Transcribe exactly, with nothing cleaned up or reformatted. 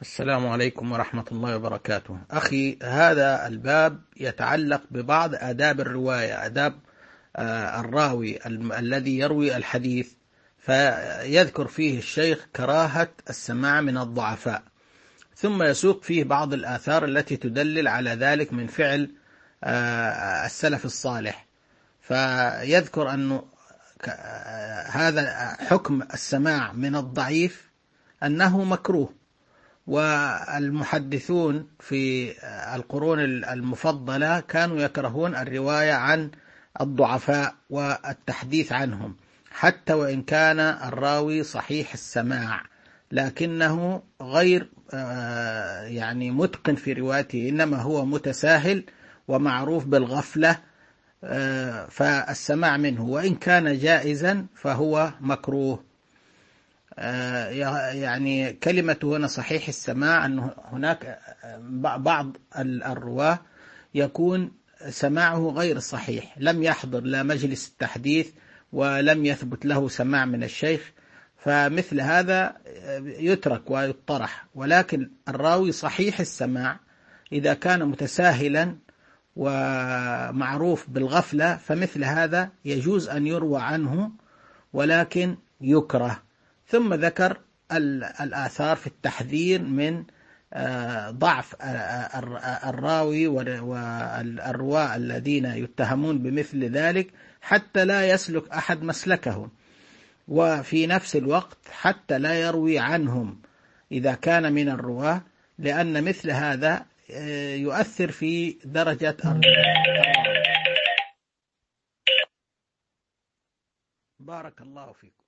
السلام عليكم ورحمة الله وبركاته. أخي، هذا الباب يتعلق ببعض آداب الرواية، آداب آه، الراوي الم- الذي يروي الحديث، فيذكر فيه الشيخ كراهة السماع من الضعفاء، ثم يسوق فيه بعض الآثار التي تدلل على ذلك من فعل آه، السلف الصالح، فيذكر أنه ك- آه، هذا حكم السماع من الضعيف أنه مكروه. والمحدثون في القرون المفضلة كانوا يكرهون الرواية عن الضعفاء والتحديث عنهم، حتى وإن كان الراوي صحيح السماع لكنه غير آه، يعني متقن في روايته، إنما هو متساهل ومعروف بالغفلة. آه، فالسماع منه وإن كان جائزا فهو مكروه. آه، يعني كلمة هنا صحيح السماع أن هناك بعض الرواة يكون سماعه غير صحيح، لم يحضر لا مجلس التحديث ولم يثبت له سماع من الشيخ، فمثل هذا يترك ويطرح. ولكن الراوي صحيح السماع إذا كان متساهلا ومعروف بالغفلة فمثل هذا يجوز أن يروى عنه، ولكن يكره. ثم ذكر الآثار في التحذير من آه، ضعف آه، الراوي والرواة الذين يتهمون بمثل ذلك، حتى لا يسلك أحد مسلكهم، وفي نفس الوقت حتى لا يروي عنهم إذا كان من الرواة، لأن مثل هذا آه، يؤثر في درجة الراوي. بارك الله فيكم.